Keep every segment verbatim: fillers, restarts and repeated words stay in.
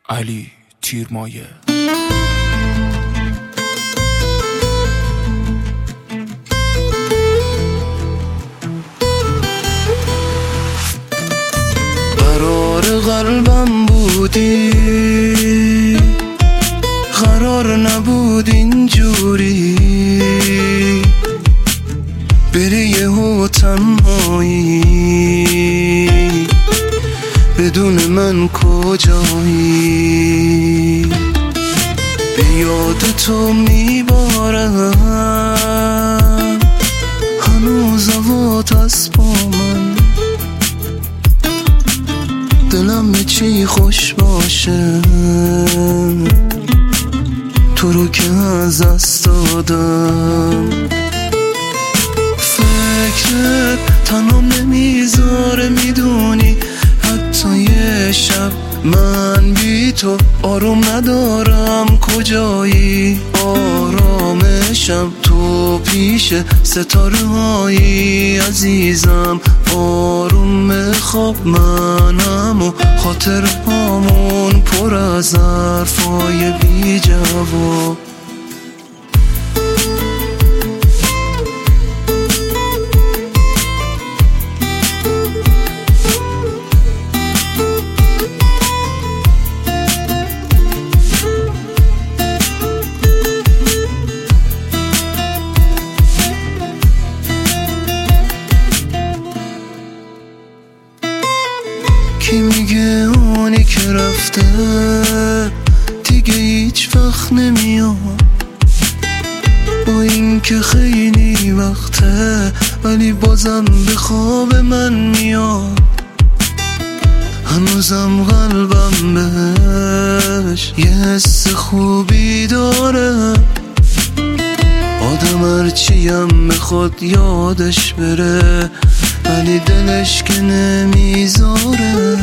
علی تیرمایه. قرار قلبم بودی، قرار نبود اینجوری بری یهو تنهایی، بدون من کجایی؟ به یاد تو میبارم هنوز هوات از با من، دلم به چی خوش باشه تو رو که از دست دادم. فکرت تنم نمیذاره میدونی، حتی یه شب من بی تو آروم ندارم. کجایی؟ آرامشم تو پیش ستاره هایی عزیزم. آروم خواب منم و خاطر هامون پر از حرفای بی جواب. کی میگه اونی که رفته دیگه هیچ وقت نمیاد؟ با این که خیلی وقته ولی بازم به خواب من میاد. هنوزم قلبم بهش یه حس خوبی داره، آدم هرچیم بخواد یادش بره ولی دلش که نمیذاره.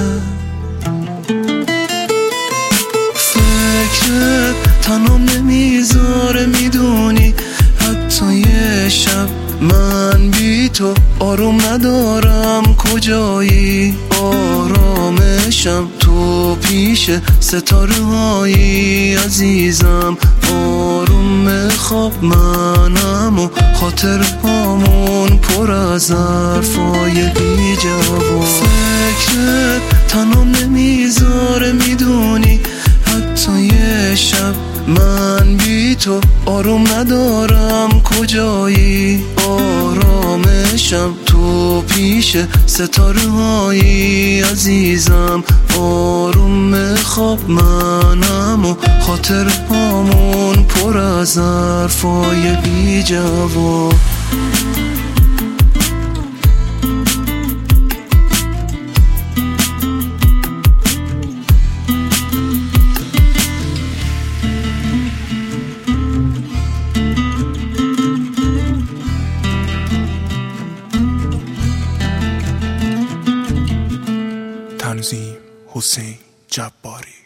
فکرت تنم نمیذاره میدونی، حتی یه شب من بی تو آروم ندارم. کجایی؟ آرامشم تو پیش ستاره هایی عزیزم. آروم خواب منم و خاطر هامون پر از حرفای بی جواب. فکرت تنم نمیذاره میدونی، حتی یه شب من بی تو آروم ندارم. کجایی؟ آرامشم تو پیش ستاره هایی عزیزم. آروم خواب منم و خاطر هامون پر از حرفای بی جواب. تنظیم حسین جباری.